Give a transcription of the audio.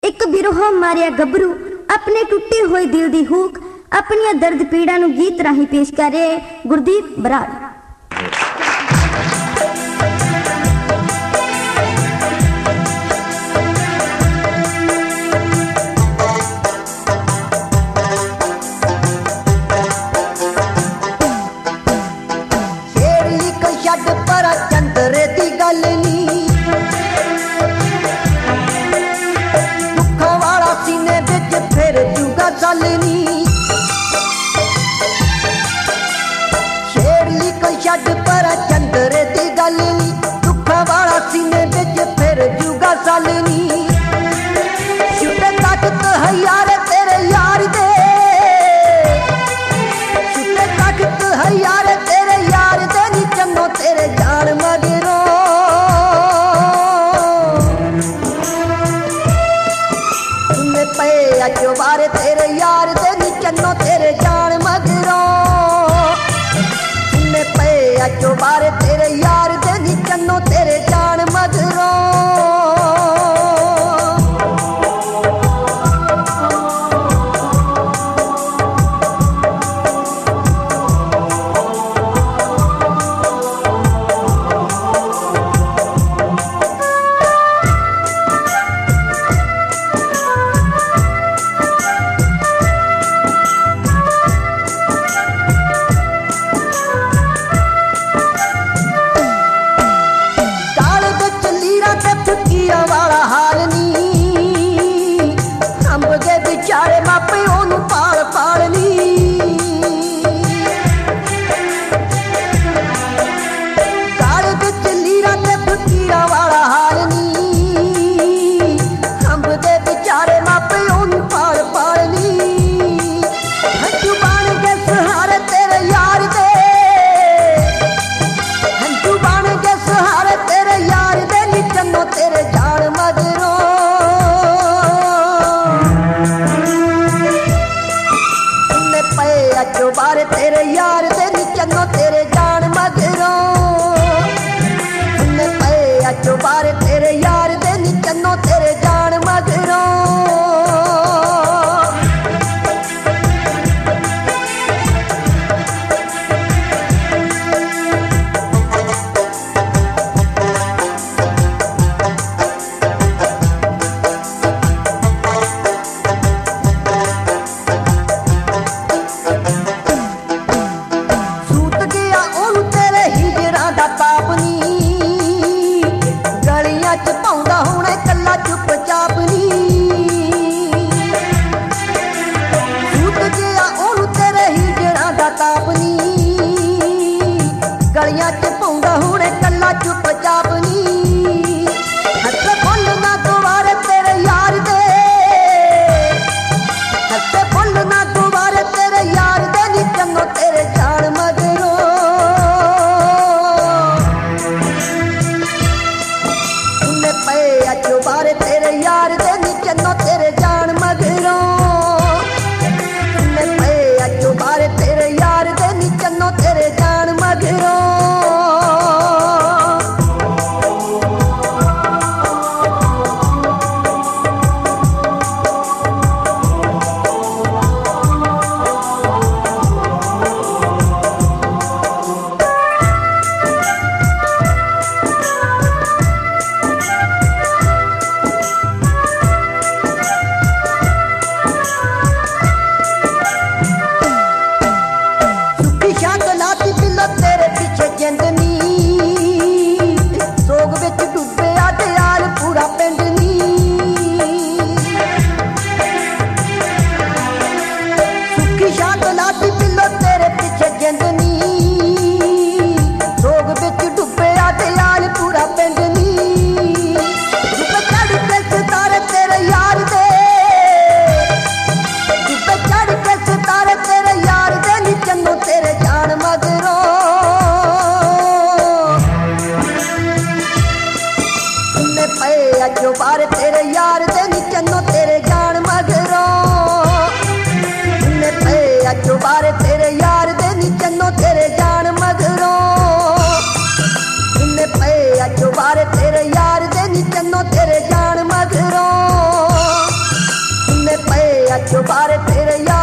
एक बिरहो मारिया गबरू अपने टुटे हुए दिल दी हुक अपनी दर्द पीड़ा नू गीत राही पेश करे गुरदीप बराड़। चंदरे दी गल नी दुखों वाला सीने बिच फिर जूगा चल नी छेड़ी कोई छड़ पर चंदरे दी गल नी दुखों वाला सीने बिच फिर जूगा चल नी छुटे ताकत है यार तेरे यार दे छुटे ताकत है यार तेरे यार दे नी चंगो तेरे जान मगरो सुनने पे अचो बारे तेरे यार दे नी चन्नो तेरे जान मगरो सुनने पे अचो बारे तेरे यार दे नी चन्नो तेरे जान मगरो वाला हाल नी अंब दे बिचारे मापे ओनू पाल पाल नी काले बिच लीरा ते फकीरा वाला हाल नी अंब दे बिचारे मापे ओनू पाल पाल नी हंजू बन के सहारे तेरे यार दे हंजू बन के सहारे तेरे यार दे नी चन्नो तेरे जान मगरो सुनने पे अचो बारे तेरे यार दे नी चन्नो तेरे जान मगरो सुनने पे अचो बारे तेरे यार दे नी चन्नो तेरे जान मगरो गलियां च पौंदा हुणे कल्ला चुप चाप नी हथ फुल ना दुबारे तेरे यार दे हथ फुल ना दुबारे तेरे यार दे नी चंगो तेरे जान मगरो सुनने पे अचो बारे तेरे यार दे नी चन्नो तेरे जान मगरो सुनने पे अचो बारे तेरे यार दे नी चन्नो तेरे जान मगरो अच्छो बारे तेरे यार